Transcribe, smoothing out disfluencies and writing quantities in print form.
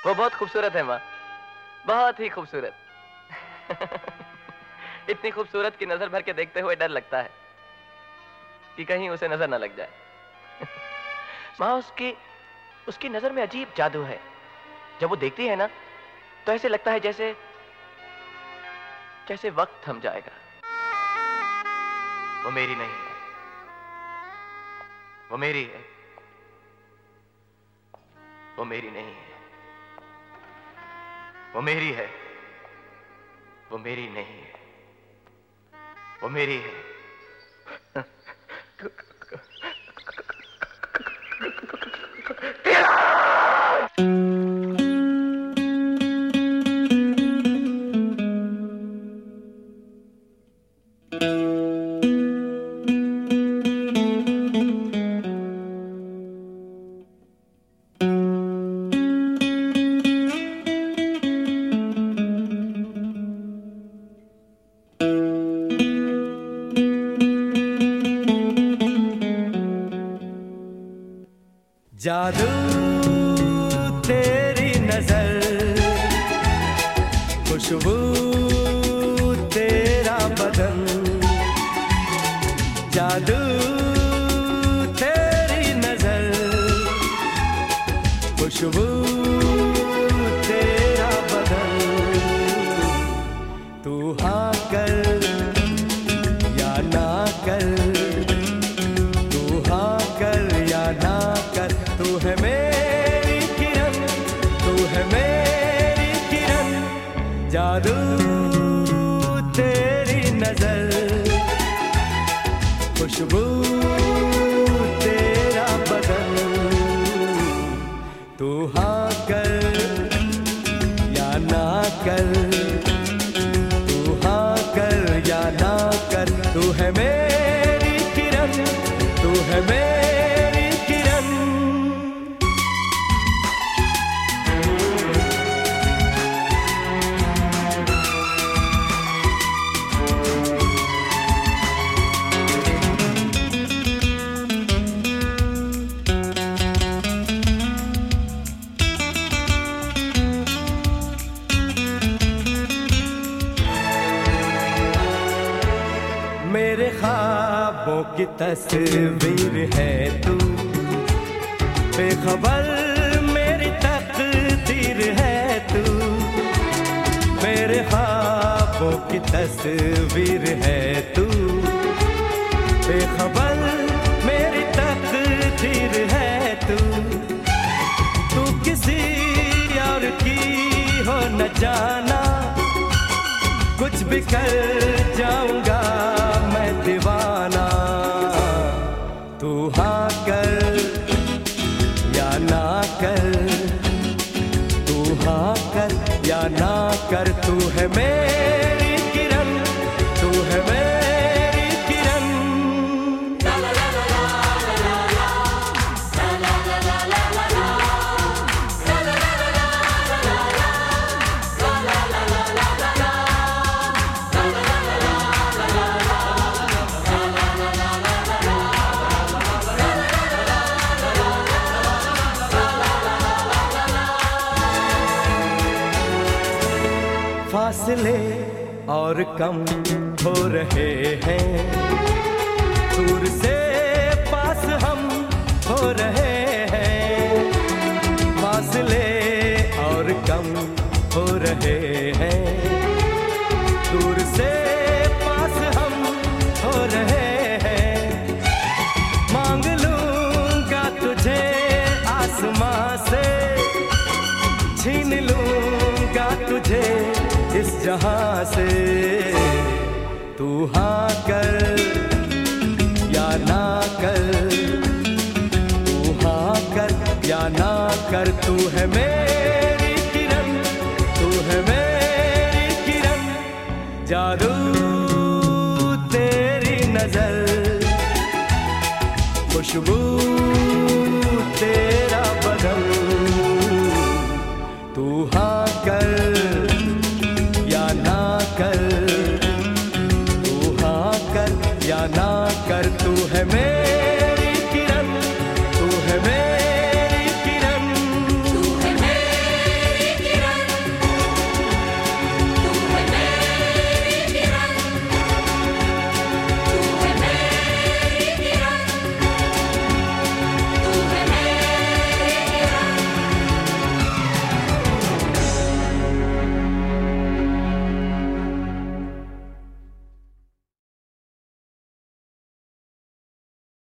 वो बहुत खूबसूरत है माँ, बहुत ही खूबसूरत। इतनी खूबसूरत की नजर भर के देखते हुए डर लगता है कि कहीं उसे नजर न लग जाए। माँ, उसकी नजर में अजीब जादू है। जब वो देखती है ना तो ऐसे लगता है जैसे जैसे वक्त थम जाएगा। वो मेरी नहीं है, वो मेरी है, वो मेरी नहीं है। वो मेरी है, वो मेरी नहीं है, वो मेरी है। जादू तेरी नजर, खुशबू तेरा बदन, जादू तेरी नजर, खुशबू तेरा बदन। तू हाँ कर या ना कर, तू हाँ कर या ना कर, तू है मेरी किरण, तू है मेरी किरण। जादू तेरी नजर, खुशबू तेरा बदन। तू हाँ कर या ना कर, तू हाँ कर या ना कर, तू है मेरी किरण, तू है मेरी किरण। मेरे ख्वाबों की तस्वीर है तू, बेखबर मेरी तकदीर है तू। मेरे ख्वाबों की तस्वीर है तू, बेखबर मेरी तकदीर है तू। तू किसी और की हो न जाना, कुछ भी कर जाऊंगा मैं दीवाना। तू हाँ कर या ना कर, तू हाँ कर या ना कर, तू है मेरी किरण, तू है मेरी किरण। फासले और कम हो रहे हैं, दूर से पास हम हो रहे हैं। फासले और कम हो रहे हैं, दूर से पास हम हो रहे हैं। मांग लूंगा तुझे आसमां से, छीन लूंगा तुझे इस जहां से। तू हाँ कर या ना कर, तू हाँ कर या ना कर, तू है मेरी किरण, तू है मेरी किरण। जादू तेरी नजर, खुशबू